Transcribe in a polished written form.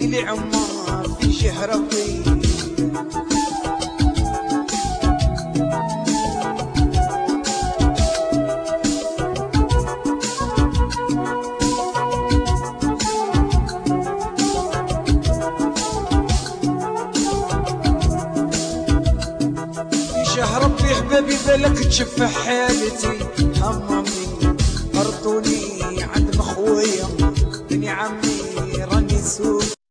لي عمار في شهر ربي. شهر ربي حبابي بالك تشفح حالتي، هممني أرضوني عند مخويا بني عمي راني سوق.